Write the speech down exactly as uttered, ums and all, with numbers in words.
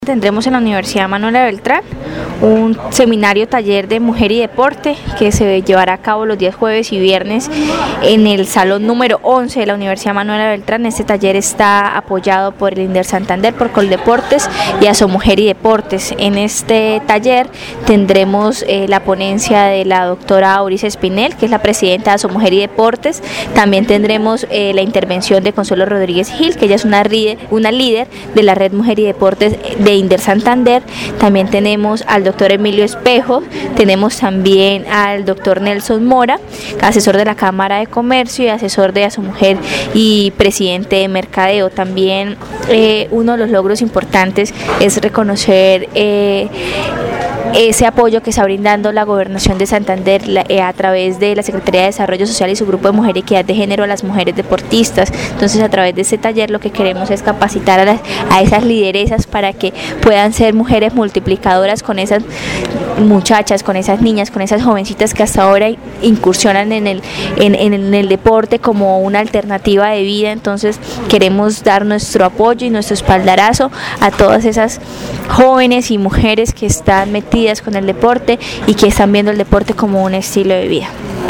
Tendremos en la Universidad Manuela Beltrán un seminario taller de mujer y deporte que se llevará a cabo los días jueves y viernes en el salón número once de la Universidad Manuela Beltrán. Este taller está apoyado por el INDER Santander, por Coldeportes y Asomujer y Deportes. En este taller tendremos eh, la ponencia de la doctora Auris Espinel, que es la presidenta de Asomujer y Deportes. También tendremos eh, la intervención de Consuelo Rodríguez Gil, que ella es una, una líder de la Red Mujer y Deportes de INDER Santander. También tenemos al doctor Emilio Espejo, tenemos también al doctor Nelson Mora, asesor de la Cámara de Comercio y asesor de Asomujer y presidente de Mercadeo. También eh, uno de los logros importantes es reconocer eh, ese apoyo que está brindando la Gobernación de Santander la, eh, a través de la Secretaría de Desarrollo Social y su Grupo de Mujer y Equidad de Género a las mujeres deportistas. Entonces, a través de este taller lo que queremos es capacitar a, las, a esas lideresas para que puedan ser mujeres multiplicadoras con esas muchachas, con esas niñas, con esas jovencitas que hasta ahora incursionan en el, en, en el deporte como una alternativa de vida. Entonces queremos dar nuestro apoyo y nuestro espaldarazo a todas esas jóvenes y mujeres que están metidas con el deporte y que están viendo el deporte como un estilo de vida.